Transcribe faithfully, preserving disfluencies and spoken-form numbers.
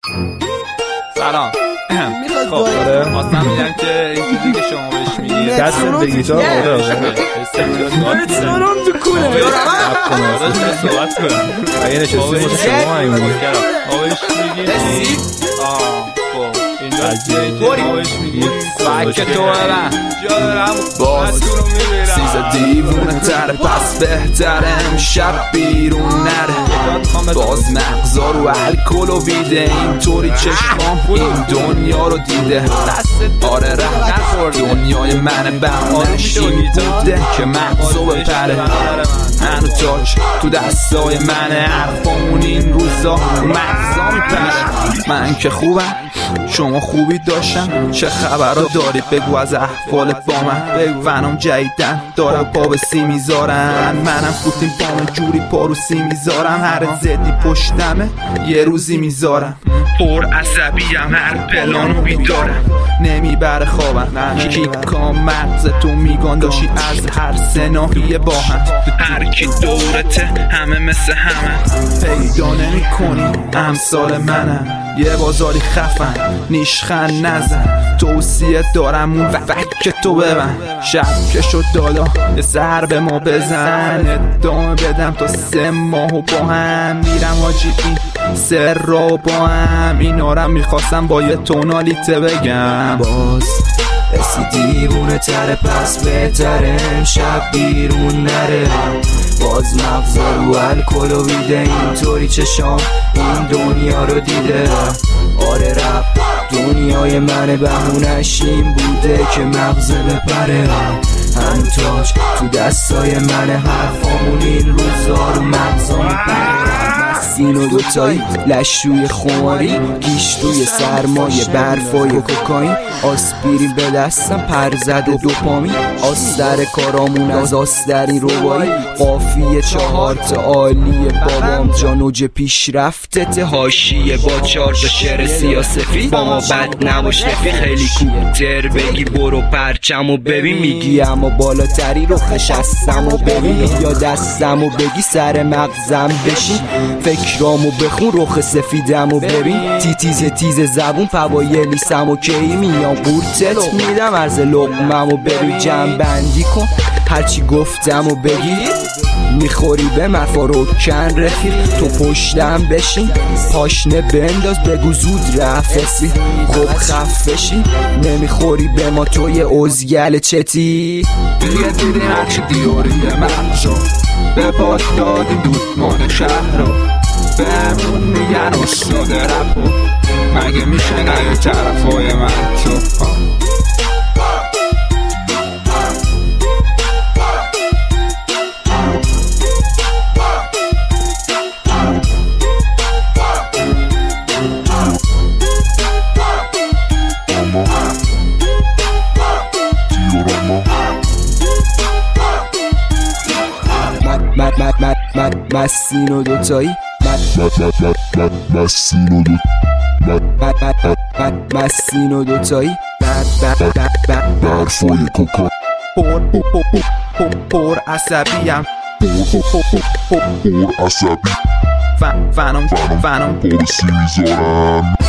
سلام. خب اصلا میگم که این چیزی که شما بهش میگید دست به گیتار آره سلام تو کوله صحبت کنم اگه نشستی واسه شما این بود آبش میگید آه خب اینجا آبش میگید بکه تو برم جا دارم باز سیزه دیوونه تره پس بهتره امشب بیرون نره باز مغزا رو الکل و بیده اینطوری چشمام این دنیا رو دیده آره رفت دنیای من بهانش این بوده که مغزو بپره هنو تاج تو دستای منه حرفامون این روزا مغزا میپره من که خوبم شما خوبی داشتم چه خبر دارید بگو از احوال با من بگو فنام جدیدن دارم پا به سی میذارم منم فوتیم پام جوری پا رو سی میذارم هر زدی پشتمه یه روزی میذارم پر عصبیم هر پلانو بیدارم نمیبره خوابم کیکام مغز تو میگان داشی از هر سناحیه با هم هر کی دورته همه مثل همه پیدا نمی کنی امثال منم یه بازاری خفن نیشخن نزن توصیه دارم اون فکر تو ببن شب که شد دادا یه سر به ما بزن ادامه بدم تا سه ماهو با هم میرم حاجی این سر را با هم اینا رو میخواستم با یه تونالیته بگم باز اسی دیوونه تره پس بهتره امشب بیرون نره باز مغزا رو الکل و بیده اینطوری چشام این دنیا رو دیده آره رب دنیای من بهونش این بوده که مغزه بپره هم تاج تو دستای من حرفامون این روزا رو مغزا میپره سین و دوتایی لشوی خماری گیش توی سرمایه برفای کوکائین آسپیرین به دستم پرزد و دوپامین آستر کارامون از آستری روایی قافیه چهار تا عالیه بابام جانوج پیشرفتت حاشیه با چهار تا شعر سیاسفی با ما بد نباش نفی خیلی کوتر بگی برو پرچم و ببین میگی اما بالاتری رو خشستم و ببین یا دستم و بگی سر مغزم بشین فکرامو بخون رخ سفیدم و ببین تی تیز تیز زبون فوایلیسم و کی میام قورتت میدم عرض لقمم و ببین جمع بندی کن هرچی گفتم و بگی میخوری به مفارو کن رفیق تو پشتم بشین پاشنه بنداز بگو زود رفسی خب خفشی نمیخوری به ما توی ازگل چتی دیگه دیدی هرچی دیوریه مغزو به باد دادی دودمان شهر رو بهمون میگن استاد رپو مگه میشه نگه طرفای من تو مسین و دوتایی مسین و دوتایی برفای کوکا پر پر عصبیم پر عصبی فنم فنم پا به سی میذارم